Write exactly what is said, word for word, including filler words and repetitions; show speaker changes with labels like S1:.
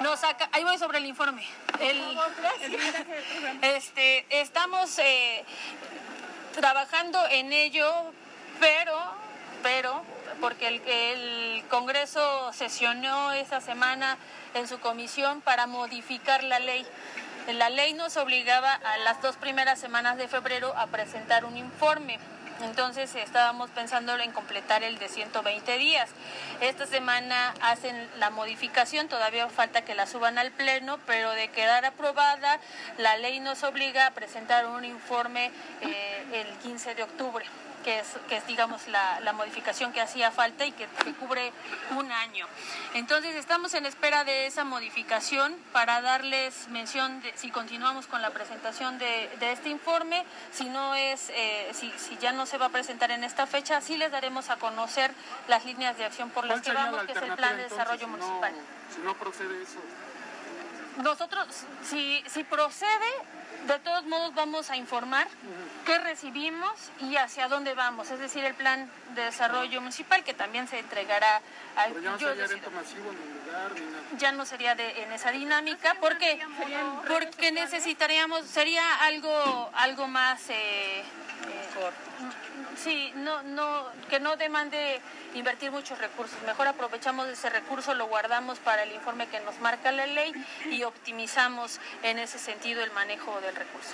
S1: nos saca, ahí voy sobre el informe. El, el este, estamos eh, trabajando en ello, pero, pero, porque el, el Congreso sesionó esa semana en su comisión para modificar la ley. La ley nos obligaba a las dos primeras semanas de febrero a presentar un informe. Entonces estábamos pensando en completar el de ciento veinte días. Esta semana hacen la modificación, todavía falta que la suban al pleno, pero de quedar aprobada, la ley nos obliga a presentar un informe eh, el quince de octubre. Que es, que es digamos, la, la modificación que hacía falta y que, que cubre un año. Entonces, estamos en espera de esa modificación para darles mención de si continuamos con la presentación de, de este informe, si no es, eh, si, si ya no se va a presentar en esta fecha, sí les daremos a conocer las líneas de acción por las que vamos, que es el Plan de Desarrollo Municipal.
S2: Si no procede eso.
S1: Nosotros, si, si procede, de todos modos vamos a informar qué recibimos y hacia dónde vamos, es decir, el plan de desarrollo municipal que también se entregará al...
S2: Pero ya no sería evento masivo en el lugar, ni nada.
S1: Ya no sería de, en esa dinámica, porque porque necesitaríamos, sería algo algo más... Eh, eh, sí, no, no, que no demande invertir muchos recursos. Mejor aprovechamos ese recurso, lo guardamos para el informe que nos marca la ley y optimizamos en ese sentido el manejo del recurso.